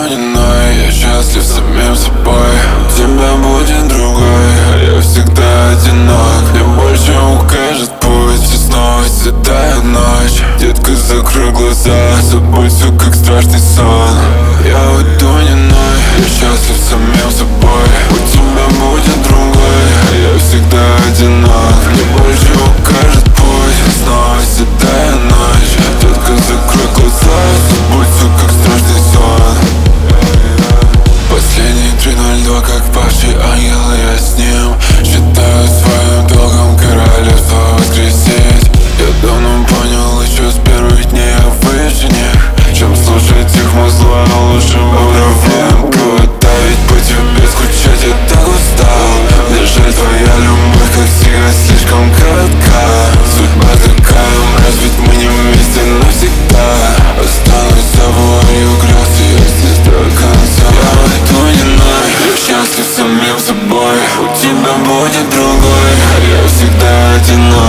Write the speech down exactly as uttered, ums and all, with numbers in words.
не ной, я счастлив самим собой. У тебя будет другой, а я всегда одинок. Мне больше укажет путь, и снова седая ночь. Детка, закрой глаза, забудь все как страшный сон. Я уйду не ной, я счастлив самим собой. У тебя будет другой, а я всегда одинок. Мне больше укажет путь, и снова седая ночь. Детка, закрой глаза, забудь все как страшный сон. Последний три ноль два, как павший ангел, я с ним. Считаю своим долгом королевство воскресить. Я давно понял еще с первых дней, я выше них. Чем слушать их музло, лучше уровнем кого-то. Ведь по тебе скучать я так устал. Мне жаль, твоя любовь, как сигарет, слишком коротка. Судьба такая, мразь, ведь мы не вместе навсегда. Останусь собою, грез, я здесь до конца. Я уйду не ной, я счастлив самим собой. У тебя будет другой, а я всегда одинок.